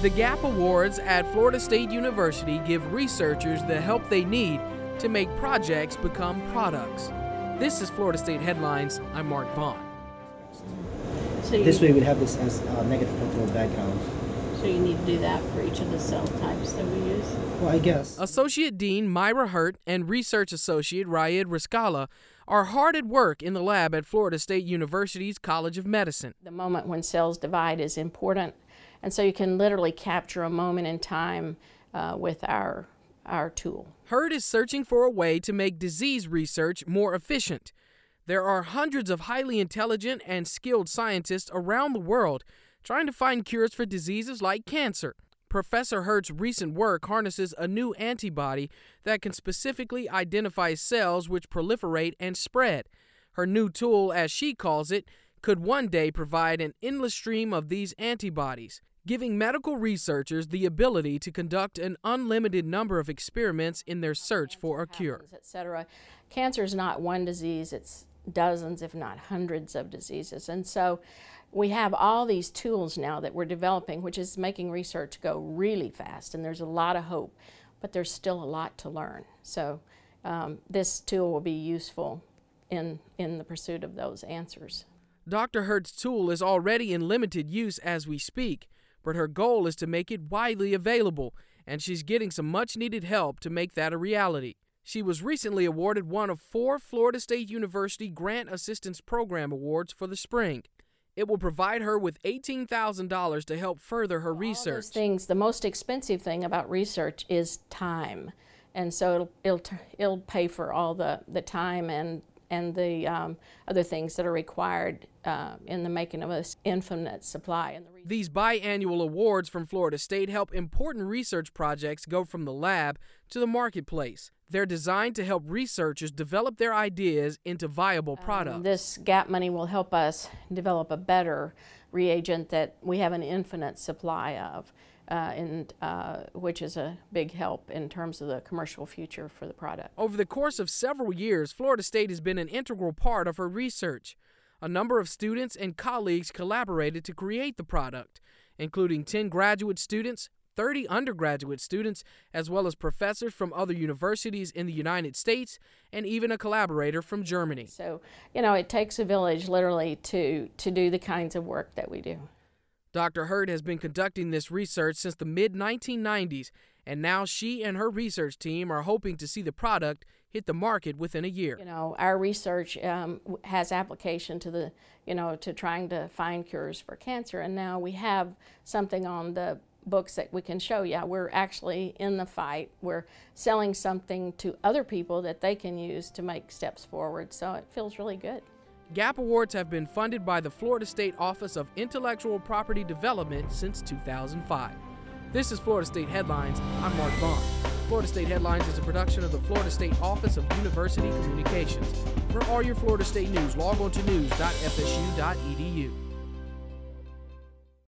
The GAP Awards at Florida State University give researchers the help they need to make projects become products. This is Florida State Headlines. I'm Mark Vaughn. This way we'd have this as negative cultural background. So you need to do that for each of the cell types that we use? Well, I guess. Associate Dean Myra Hurt and Research Associate Raed Riscala are hard at work in the lab at Florida State University's College of Medicine. The moment when cells divide is important, and so you can literally capture a moment in time with our tool. Hurt is searching for a way to make disease research more efficient. There are hundreds of highly intelligent and skilled scientists around the world trying to find cures for diseases like cancer. Professor Hurt's recent work harnesses a new antibody that can specifically identify cells which proliferate and spread. Her new tool, as she calls it, could one day provide an endless stream of these antibodies, giving medical researchers the ability to conduct an unlimited number of experiments in their search for a cure. Etc. Cancer is not one disease, it's dozens, if not hundreds of diseases. And so we have all these tools now that we're developing, which is making research go really fast, and there's a lot of hope, but there's still a lot to learn. So this tool will be useful in the pursuit of those answers. Dr. Hurt's tool is already in limited use as we speak, but her goal is to make it widely available, and she's getting some much-needed help to make that a reality. She was recently awarded one of 4 Florida State University Grant Assistance Program Awards for the spring. It will provide her with $18,000 to help further her research. All those things, the most expensive thing about research is time, and so it'll pay for all the time and the other things that are required in the making of this infinite supply. These biannual awards from Florida State help important research projects go from the lab to the marketplace. They're designed to help researchers develop their ideas into viable products. This GAP money will help us develop a better reagent that we have an infinite supply of, which is a big help in terms of the commercial future for the product. Over the course of several years, Florida State has been an integral part of her research. A number of students and colleagues collaborated to create the product, including 10 graduate students, 30 undergraduate students, as well as professors from other universities in the United States, and even a collaborator from Germany. So, it takes a village literally to do the kinds of work that we do. Dr. Hurt has been conducting this research since the mid-1990s, and now she and her research team are hoping to see the product hit the market within a year. Our research has application to to trying to find cures for cancer, and now we have something on the books that we can show. Yeah, we're actually in the fight. We're selling something to other people that they can use to make steps forward, so it feels really good. GAP Awards have been funded by the Florida State Office of Intellectual Property Development since 2005. This is Florida State Headlines. I'm Mark Vaughn. Florida State Headlines is a production of the Florida State Office of University Communications. For all your Florida State news, log on to news.fsu.edu.